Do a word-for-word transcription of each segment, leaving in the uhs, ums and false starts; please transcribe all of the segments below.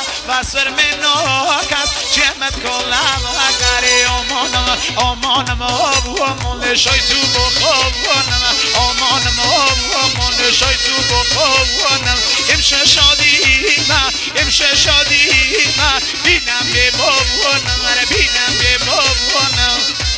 واسر منوکس جمت کلم اگری آمانم آمانم آمانم شای تو بخوانم آمانم آمانم شای تو بخوانم امشه شادی من امشه شادی من بینم به بابانم من بینم به بابانم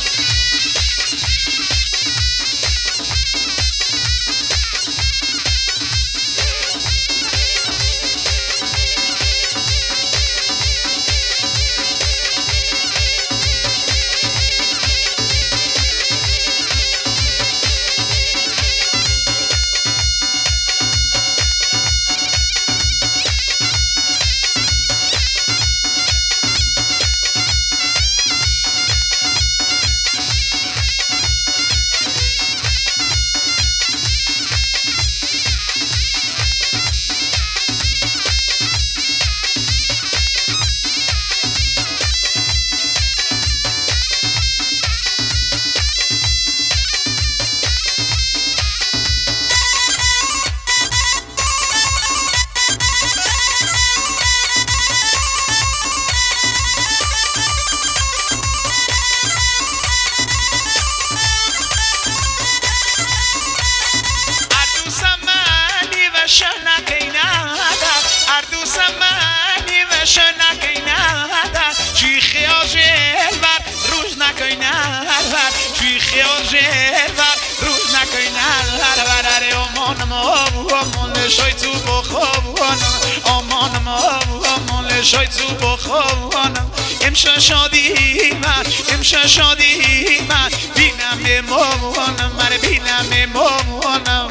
شای تو بخوانم آمانم آمانم شای تو بخوانم امشه شادی من امشه شادی من بینم به مامانم من بینم به مامانم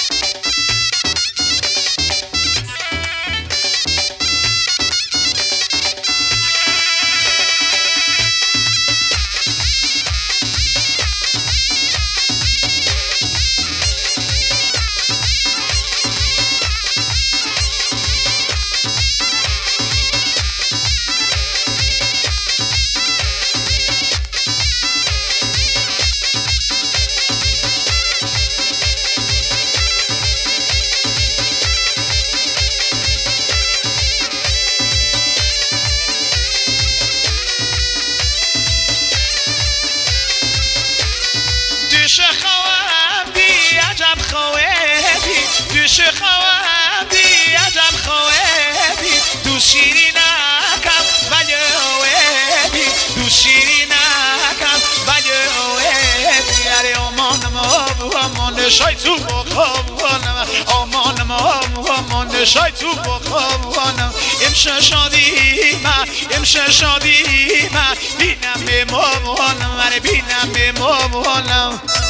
دوش خوام دی عجب خوابی دوش خوام دی عجب خوابی دو شیری نکم ولی اوهبی دو شیری نکم ولی اوهبی اره آمانم آمان شای تو بخوانم آمانم آمان شای تو بخوانم امشه شادی من امشه شادی من بینم به مامانم اره بینم به مامانم